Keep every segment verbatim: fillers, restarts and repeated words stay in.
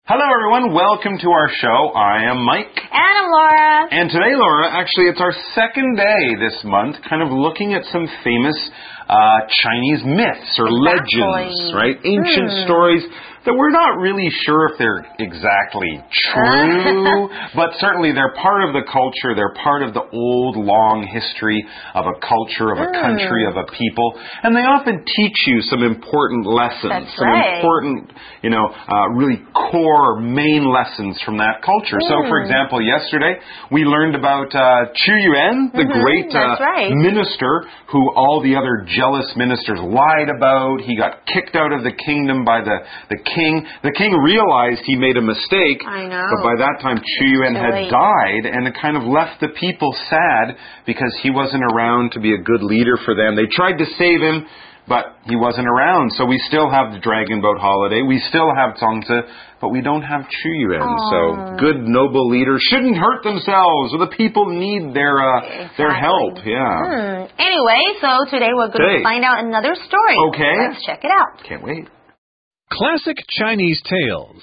Hello everyone, welcome to our show. I am Mike. And I'm Laura. And today, Laura, actually it's our second day this month, kind of looking at some famous uh, Chinese myths or exactly. legends, right? Ancient hmm. stories that we're not really sure if they're exactly true, but certainly they're part of the culture. They're part of the old, long history of a culture, of a mm. country, of a people. And they often teach you some important lessons, That's some right. important, you know, uh, really core, main lessons from that culture. Mm. So, for example, yesterday we learned about uh, Qu Yuan, the mm-hmm. great uh, right. minister who all the other jealous ministers lied about. He got kicked out of the kingdom by the, the king. The king realized he made a mistake, I know. but by that time Qu Yuan had late. died, and it kind of left the people sad because he wasn't around to be a good leader for them. They tried to save him, but he wasn't around. So we still have the Dragon Boat holiday. We still have Zongzi, but we don't have Qu Yuan. Aww. So good, noble leaders shouldn't hurt themselves, or the people need their uh, exactly. their help. Yeah. Hmm. Anyway, so today we're going today. to find out another story. Okay. Let's check it out. Can't wait. Classic Chinese tales.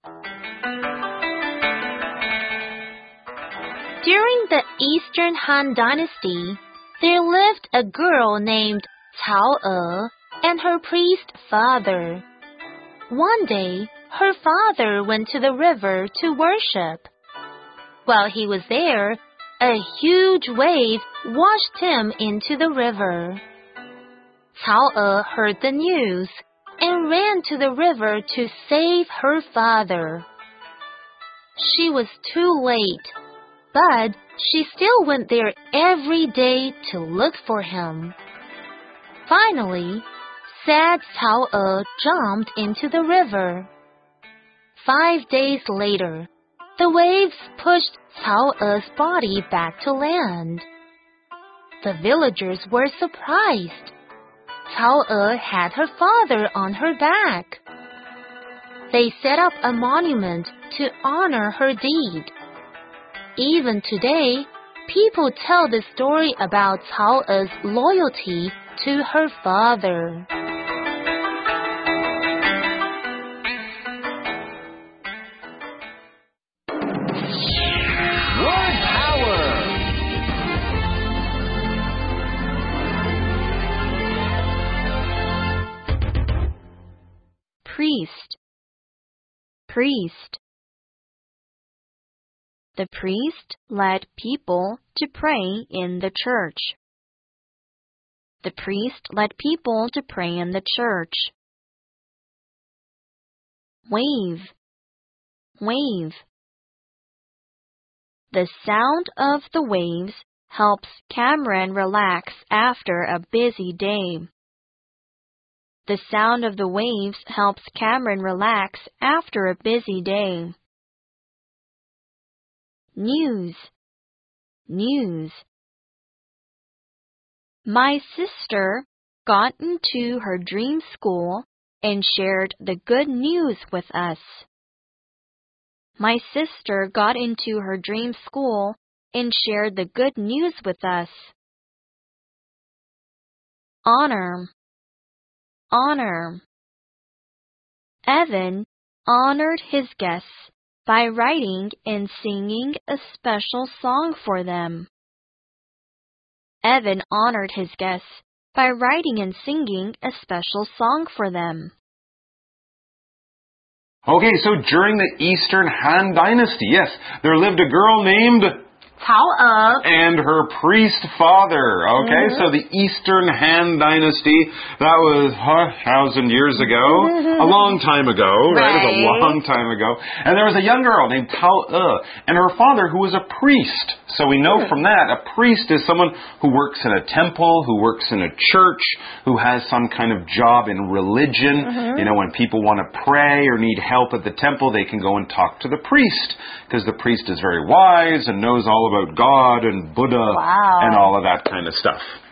During the Eastern Han Dynasty, there lived a girl named Cao E and her priest father. One day, her father went to the river to worship. While he was there, a huge wave washed him into the river. Cao E heard the news and ran to the river to save her father. She was too late, but she still went there every day to look for him. Finally, sad Cao E jumped into the river. Five days later, the waves pushed Cao E's body back to land. The villagers were surprised. Cao E had her father on her back. They set up a monument to honor her deed. Even today, people tell the story about Cao E's loyalty to her father. Word power. Priest. Priest. The priest led people to pray in the church. The priest led people to pray in the church. Wave. Wave. The sound of the waves helps Cameron relax after a busy day. The sound of the waves helps Cameron relax after a busy day. News. News. My sister got into her dream school and shared the good news with us. My sister got into her dream school and shared the good news with us. Honor. Honor. Evan honored his guests by writing and singing a special song for them. Evan honored his guests by writing and singing a special song for them. Okay, so during the Eastern Han Dynasty, yes, there lived a girl named Cao E and her priest father. Okay, mm-hmm. so the Eastern Han Dynasty, that was huh, a thousand years ago, a long time ago, right? right? It was a long time ago. And there was a young girl named Cao E and her father who was a priest. So we know from that, a priest is someone who works in a temple, who works in a church, who has some kind of job in religion. Mm-hmm. You know, when people want to pray or need help at the temple, they can go and talk to the priest, because the priest is very wise and knows all about God and Buddha wow. and all of that kind of stuff.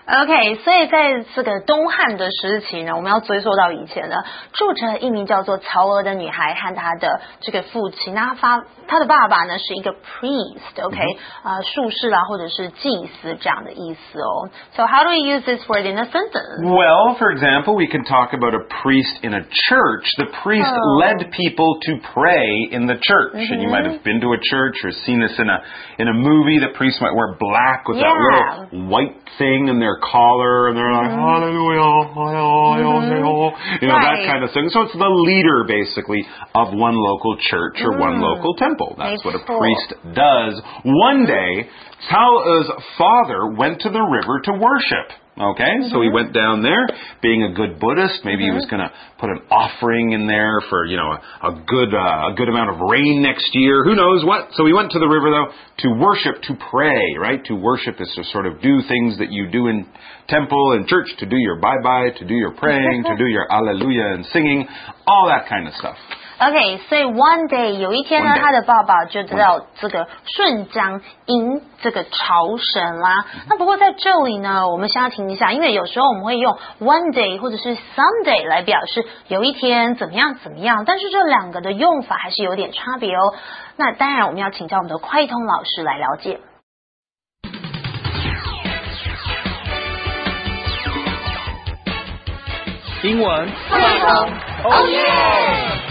OK， 所以在这个东汉的时期呢，我们要追溯到以前呢，住着一名叫做曹娥的女孩和她的这个父亲，那发她的爸爸呢是一个 priest，OK， 啊、呃，术士啦或者是祭司这样的意思哦。So how do we use this word in a sentence? Well, for example, we can talk about a priest in a church. The priest oh. led people to pray in the church, mm-hmm. and you might have been to a church or seen this in a in a movie. The priest might wear black with yeah. that little white thing in their collar, and they're like, mm-hmm. hallelujah, hallelujah, mm-hmm. you know, right. that kind of thing. So it's the leader, basically, of one local church or mm. one local temple. That's what a priest does. One day, Cao's father went to the river to worship. Okay, mm-hmm. so he went down there, being a good Buddhist. Maybe mm-hmm. he was going to put an offering in there for, you know, a, a good uh, a good amount of rain next year. Who knows what? So he went to the river, though, to worship, to pray, right? To worship is to sort of do things that you do in temple and church, to do your bye-bye, to do your praying, to do your alleluia and singing, all that kind of stuff. OK， 所以 one day 有一天呢，他的爸爸就知道这个顺江迎这个朝神啦。那不过在这里呢，我们先要停一下，因为有时候我们会用 one day 或者是 someday 来表示有一天怎么样怎么样，但是这两个的用法还是有点差别哦。那当然我们要请教我们的快通老师来了解。 英文快通 ，Oh yeah！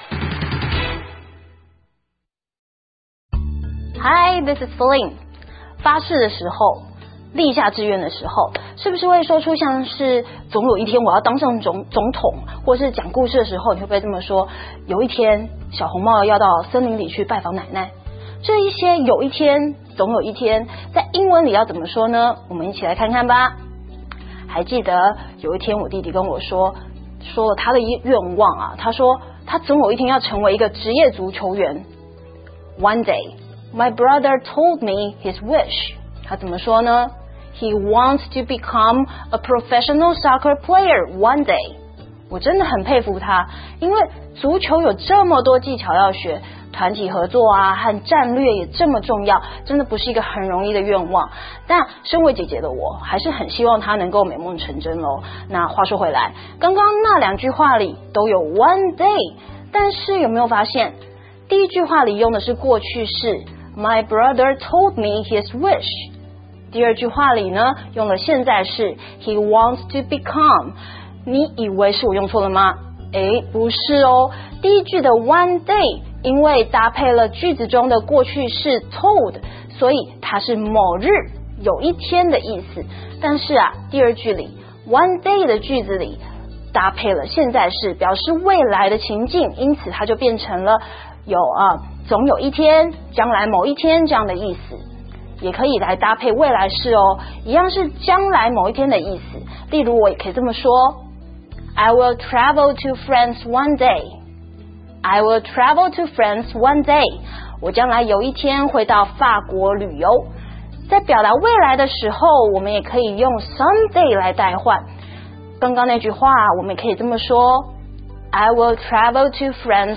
Hi, this is Feline. 发誓的时候，立下志愿的时候，是不是会说出像是总有一天我要当上总总统，或是讲故事的时候，你会不会这么说？有一天，小红帽要到森林里去拜访奶奶。这一些有一天，总有一天，在英文里要怎么说呢？我们一起来看看吧。还记得有一天，我弟弟跟我说，说了他的愿望啊，他说他总有一天要成为一个职业足球员。One day.My brother told me his wish. 他怎么说呢？ He wants to become a professional soccer player one day. 我真的很佩服他，因为足球有这么多技巧要学，团体合作啊和战略也这么重要，真的不是一个很容易的愿望。但身为姐姐的我，还是很希望他能够美梦成真咯。那话说回来，刚刚那两句话里都有 one day， 但是有没有发现，第一句话里用的是过去式My brother told me his wish. 第二句话里呢，用了现在式 He wants to become. 你以为是我用错了吗？诶，不是哦。第一句的 one day 因为搭配了句子中的过去式 told， 所以它是某日有一天的意思。但是啊，第二句里 one day 的句子里搭配了现在式，表示未来的情境，因此它就变成了有啊。总有一天，将来某一天这样的意思，也可以来搭配未来式哦，一样是将来某一天的意思。例如，我也可以这么说 ：I will travel to France one day. I will travel to France one day. 我将来有一天会到法国旅游。在表达未来的时候，我们也可以用 someday 来代换。刚刚那句话，我们也可以这么说 ：I will travel to France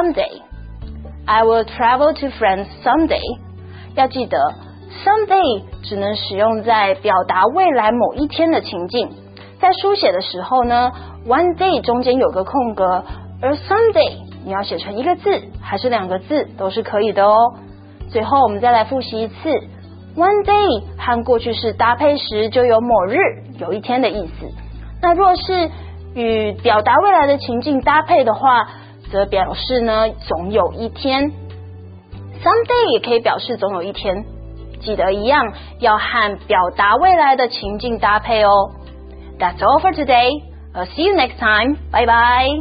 someday.I will travel to France someday. 要记得 someday 只能使用在表达未来某一天的情境，在书写的时候呢 one day 中间有个空格，而 someday 你要写成一个字还是两个字都是可以的哦。最后我们再来复习一次 one day 和过去式搭配时就有某日有一天的意思。那若是与表达未来的情境搭配的话，则表示呢总有一天。 someday 也可以表示总有一天，记得一样要和表达未来的情境搭配哦。 That's all for today. I'll see you next time. Bye bye.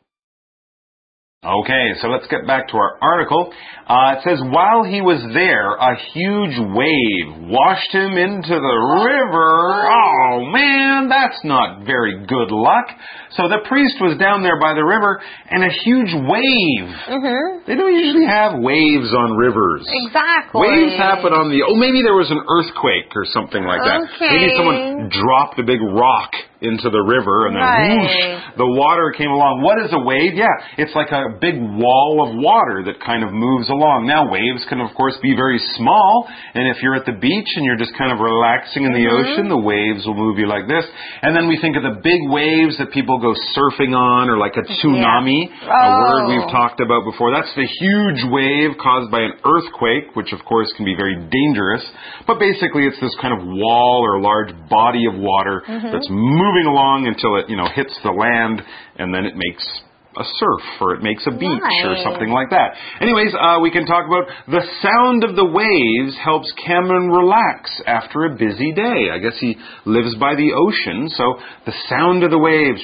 Okay, so let's get back to our article. Uh, it says, while he was there, a huge wave washed him into the river. Oh, man, that's not very good luck. So the priest was down there by the river, and a huge wave. Mm-hmm. They don't usually have waves on rivers. Exactly. Waves happen on the... Oh, maybe there was an earthquake or something like that. Okay. Maybe someone dropped a big rock into the river, and then right. whoosh, the water came along. What is a wave? Yeah, it's like a big wall of water that kind of moves along. Now, waves can, of course, be very small, and if you're at the beach and you're just kind of relaxing in the mm-hmm. ocean, the waves will move you like this. And then we think of the big waves that people go surfing on, or like a tsunami, yeah. a oh. word we've talked about before. That's the huge wave caused by an earthquake, which, of course, can be very dangerous. But basically, it's this kind of wall or large body of water mm-hmm. that's moving along until it, you know, hits the land, and then it makes a surf, or it makes a beach, nice. Or something like that. Anyways, uh, we can talk about the sound of the waves helps Cameron relax after a busy day. I guess he lives by the ocean, so the sound of the waves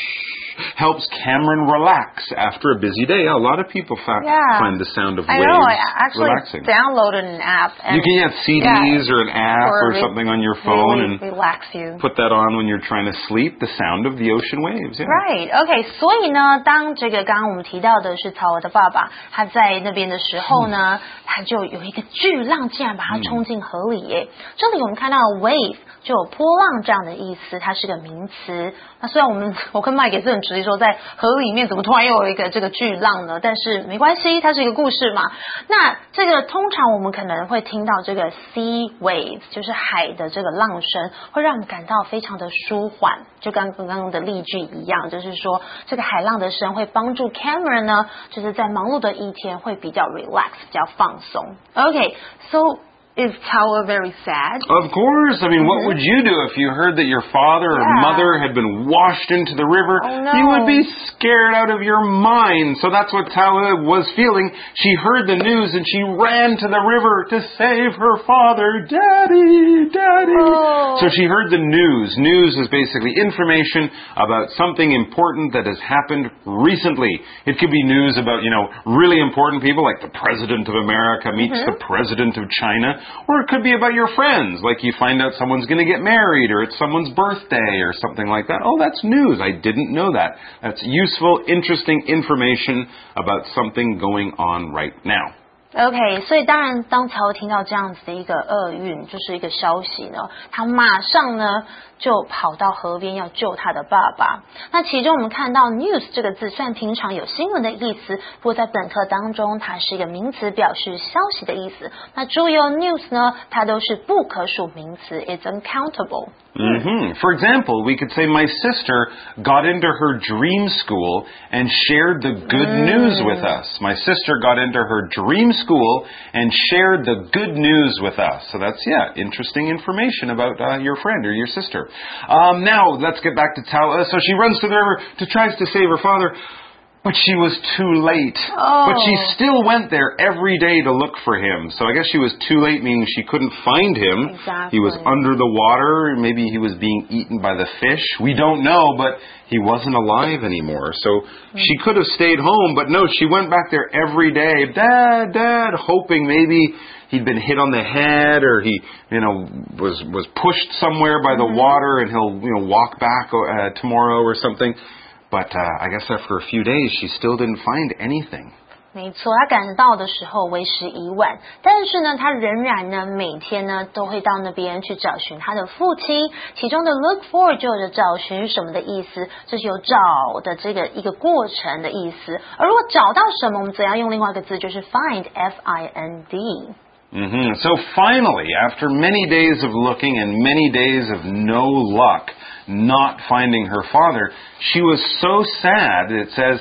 helps Cameron relax after a busy day. A lot of people fa- yeah. find the sound of I waves know. I actually relaxing. downloaded an app. And you can get C Ds yeah, or an app or, or something on your phone really and relax you. put that on when you're trying to sleep. The sound of the ocean waves. Yeah. Right. Okay. 所以呢，当这个刚刚我们提到的是曹娥的爸爸，他在那边的时候呢，他就有一个巨浪竟然把他冲进河里耶。这里我们看到 wave 就有波浪这样的意思，它是个名词。那虽然我们我跟 Mike 也是很质疑说在河里面怎么突然又有一个这个巨浪呢？但是没关系，它是一个故事嘛。那这个通常我们可能会听到这个 sea waves， 就是海的这个浪声，会让我们感到非常的舒缓，就跟刚刚的例句一样，就是说这个海浪的声会帮助 Cameron 呢，就是在忙碌的一天会比较 relax， 比较放松。Okay, so is Tao very sad? Of course. I mean, mm-hmm. what would you do if you heard that your father or yeah. mother had been washed into the river? Oh, no. You would be scared out of your mind. So that's what Tao was feeling. She heard the news and she ran to the river to save her father. Daddy, Daddy. Oh. So she heard the news. News is basically information about something important that has happened recently. It could be news about, you know, really important people like the President of America meets mm-hmm. the President of China. Or it could be about your friends, like you find out someone's going to get married or it's someone's birthday or something like that. Oh, that's news. I didn't know that. That's useful, interesting information about something going on right now. OK， 所以当然，当乔尔听到这样子的一个厄运，就是一个消息呢，他马上呢就跑到河边要救他的爸爸。那其中我们看到 news 这个字，虽然平常有新闻的意思，不过在本课当中，它是一个名词，表示消息的意思。那注意哦 news 呢，它都是不可数名词 ，it's uncountable。 Mm-hmm. For example, we could say my sister got into her dream school and shared the good mm. news with us. My sister got into her dream school and shared the good news with us. So that's, yeah, interesting information about uh, your friend or your sister. Um, now, let's get back to Tao. So she runs to the river to tries to save her father. But she was too late. Oh. But she still went there every day to look for him. So I guess she was too late, meaning she couldn't find him. Exactly. He was under the water. Maybe he was being eaten by the fish. We don't know, but he wasn't alive anymore. So mm-hmm. she could have stayed home, but no, she went back there every day. Dad, Dad, hoping maybe he'd been hit on the head or he, you know, was was pushed somewhere by the mm-hmm. water and he'll, you know, walk back uh, tomorrow or something. But uh, I guess after a few days, she still didn't find anything. 没错，他赶到的时候为时已晚，但是呢，他仍然呢每天呢都会到那边去找寻他的父亲。其中的 look for 就有着找寻什么的意思，这是有找的这个一个过程的意思。而如果找到什么，我们则要用另外一个字，就是 find F I N D。 Mm-hmm. So finally, after many days of looking and many days of no luck, not finding her father, she was so sad, it says,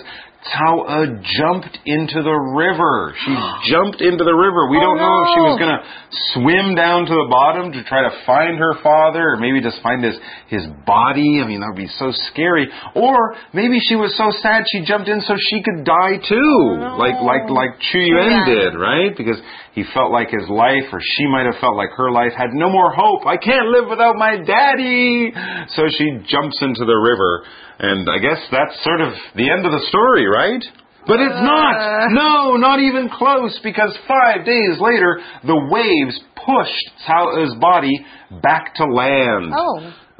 Tao jumped into the river. She jumped into the river. We oh, don't know no. if she was going to swim down to the bottom to try to find her father, or maybe just find his, his body. I mean, that would be so scary. Or maybe she was so sad she jumped in so she could die too, oh, no. like like like Chu Yuan did, right? Because he felt like his life, or she might have felt like her life had no more hope. I can't live without my daddy. So she jumps into the river. And I guess that's sort of the end of the story, right? But it's not. No, not even close, because five days later, the waves pushed Cao's body back to land. Oh.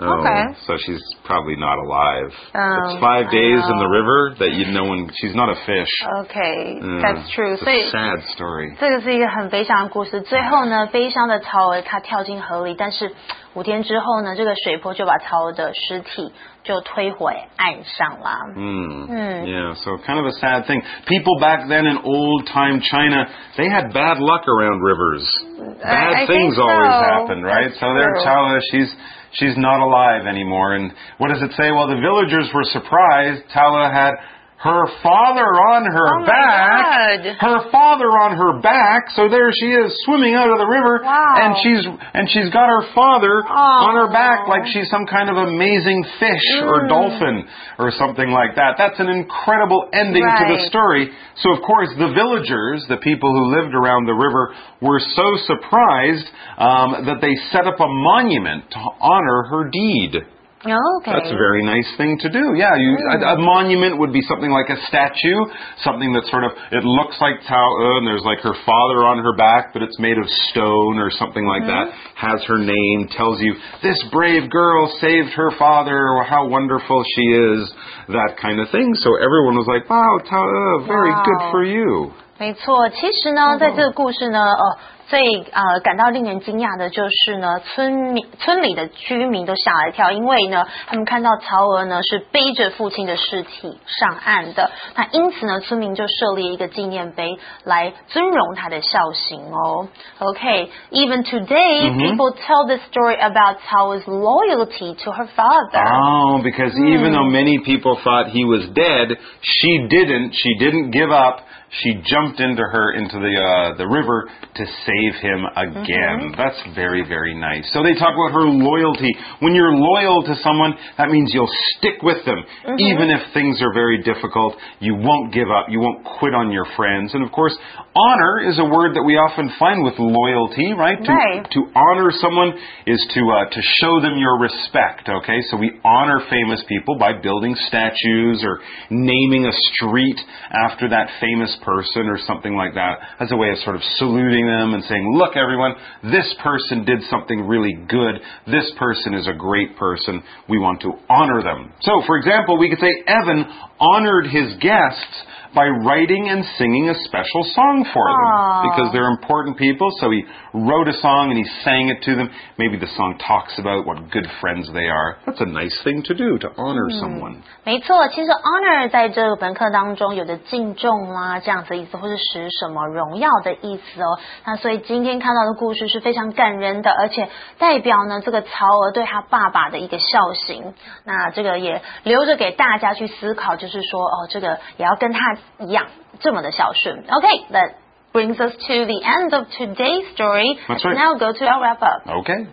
Oh, Okay. So she's probably not alive. Um, it's five days in the oh. river that you know when she's not a fish. Okay, Mm, that's true. It's 所以 a sad story. 这个是一个很悲伤的故事。最后呢，悲伤的曹娥她跳进河里，但是五天之后呢，这个水波就把曹娥的尸体就推回岸上啦。 Mm. Mm. Yeah, so kind of a sad thing. People back then in old time China, they had bad luck around rivers. Bad I, I things think always so. happen, right? That's so there, true. Chao, she's she's not alive anymore. And what does it say? Well, the villagers were surprised. Tala had her father on her Oh my back. God. Her father on her back. So there she is swimming out of the river, Wow. and she's and she's got her father Oh. on her back like she's some kind of amazing fish or Mm. dolphin or something like that. That's an incredible ending to the Right. story. So of course the villagers, the people who lived around the river, were so surprised um, that they set up a monument to honor her deed. Okay. That's a very nice thing to do. Yeah, you, a, a monument would be something like a statue, something that sort of, it looks like Tao E, and there's like her father on her back, but it's made of stone or something like that, has her name, tells you, this brave girl saved her father, or how wonderful she is, that kind of thing. So everyone was like, wow, Tao E, very Wow. good for you. 没错，其实呢，在这个故事呢，呃，最呃感到令人惊讶的就是呢，村民村里的居民都吓了一跳，因为呢，他们看到曹娥呢是背着父亲的尸体上岸的，那因此呢，村民就设立一个纪念碑来尊荣他的孝行哦。Okay, even today, Mhm. people tell the story about Cao Er's loyalty to her father. Oh, because even though many people thought he was dead, she didn't. She didn't give up. She jumped into her into the uh, the river to save him again. That's very, very nice. So they talk about her loyalty. When you're loyal to someone, that means you'll stick with them. Even if things are very difficult, you won't give up. You won't quit on your friends. And of course, honor is a word that we often find with loyalty, right? To, Right. to honor someone is to uh, to show them your respect, okay? So we honor famous people by building statues or naming a street after that famous person or something like that as a way of sort of saluting them and saying, look everyone, this person did something really good. This person is a great person. We want to honor them. So for example, we could say Evan honored his guests by writing and singing a special song for them. Aww. Because they're important people, so he wrote a song and he sang it to them. Maybe the song talks about what good friends they are. That's a nice thing to do, to honor someone. 没错，其实 honor 在这个本课当中有的敬重啦这样子的意思，或是使什么荣耀的意思哦。那所以今天看到的故事是非常感人的，而且代表呢这个曹娥对他爸爸的一个孝行。那这个也留着给大家去思考，就是说哦，这个也要跟他一样这么的孝顺。Okay, that brings us to the end of today's story. That's right. Now go to our wrap up. Okay.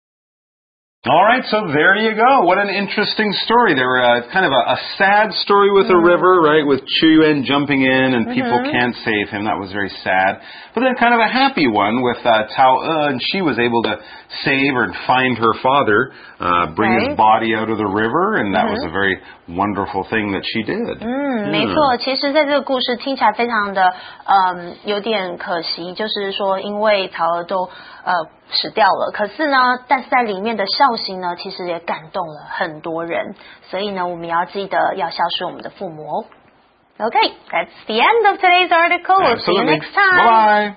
All right, so there you go. What an interesting story. There were uh, kind of a, a sad story with a river, right, with Chu Yuan jumping in and people can't save him. That was very sad. But then kind of a happy one with uh, Tao E, and she was able to save or find her father, uh, bring Right. his body out of the river, and that was a very wonderful thing that she did. 嗯，没错。其实，在这个故事听起来非常的，嗯，有点可惜，就是说，因为曹娥都呃死掉了，可是呢，但是在里面的孝行呢，其实也感动了很多人。所以呢，我们要记得要孝顺我们的父母哦。Okay, that's the end of today's article. We'll see you Absolutely. next time. Bye-bye.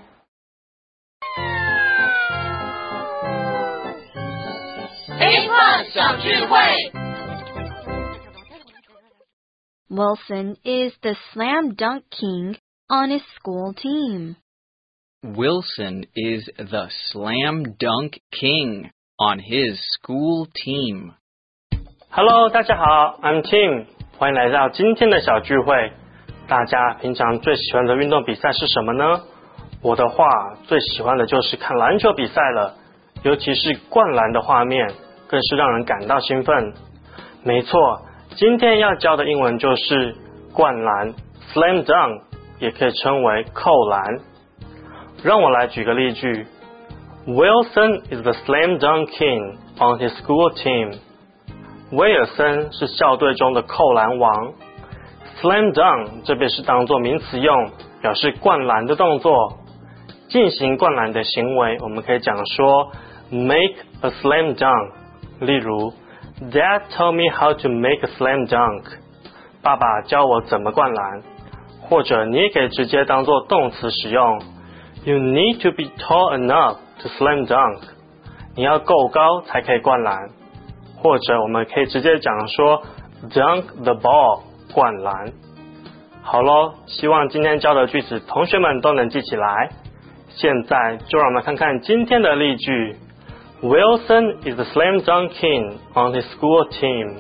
Wilson is the slam dunk king on his school team. Wilson is the slam dunk king on his school team. Hello， 大家好 ，I'm Tim， 欢迎来到今天的小聚会。大家平常最喜欢的运动比赛是什么呢？我的话，最喜欢的就是看篮球比赛了，尤其是灌篮的画面，更是让人感到兴奋。没错，今天要教的英文就是灌篮 （slam dunk）， 也可以称为扣篮。让我来举个例句 ：Wilson is the slam dunk king on his school team. 威尔森是校队中的扣篮王。Slam dunk 这边是当作名词用，表示灌篮的动作。进行灌篮的行为，我们可以讲说 make a slam dunk。例如 Dad told me how to make a slam dunk. 爸爸教我怎么灌篮。或者你也可以直接当做动词使用。You need to be tall enough to slam dunk. 你要够高才可以灌篮。或者我们可以直接讲说 dunk the ball. 灌篮。好咯，希望今天教的句子同学们都能记起来。现在就让我们看看今天的例句。Wilson is the slam dunk king on his school team.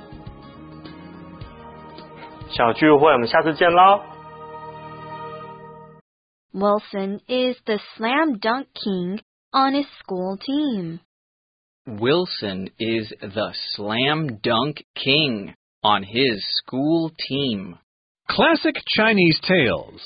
小聚会，我们下次见咯。 Wilson is the slam dunk king on his school team. Wilson is the slam dunk king on his school team. Classic Chinese Tales.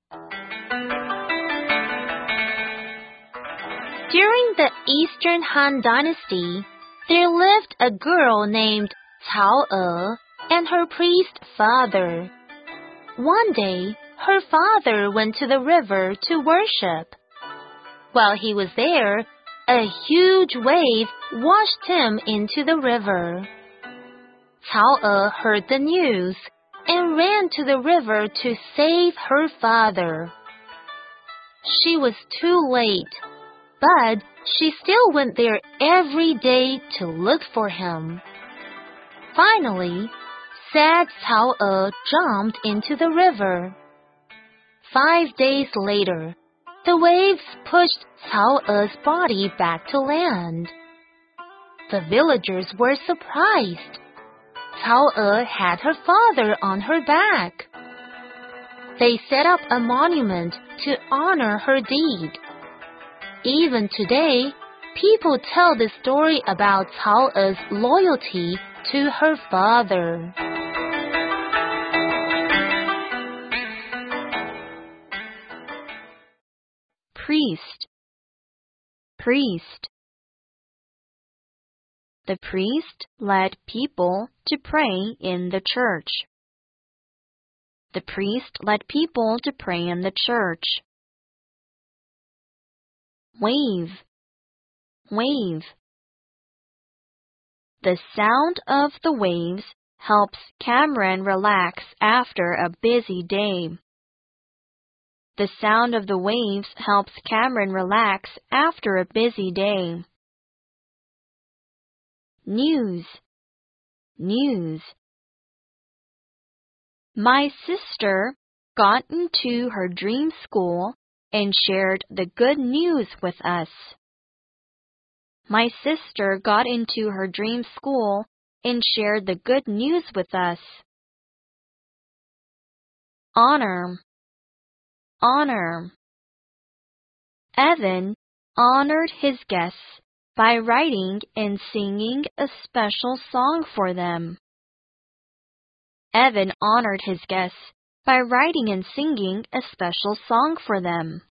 During the Eastern Han Dynasty, there lived a girl named Cao E and her priest father. One day, her father went to the river to worship. While he was there, a huge wave washed him into the river. Cao E heard the news and ran to the river to save her father. She was too late, but she still went there every day to look for him. Finally, sad Cao E jumped into the river. Five days later, the waves pushed Cao E's body back to land. The villagers were surprised. Cao E had her father on her back. They set up a monument to honor her deed. Even today, people tell the story about Cao E's loyalty to her father. Priest. Priest. The priest led people to pray in the church. The priest led people to pray in the church. Wave. Wave. The sound of the waves helps Cameron relax after a busy day. The sound of the waves helps Cameron relax after a busy day. News. News. My sister got into her dream school and shared the good news with us. My sister got into her dream school and shared the good news with us. Honor. Honor. Evan honored his guests by writing and singing a special song for them. Evan honored his guests by writing and singing a special song for them.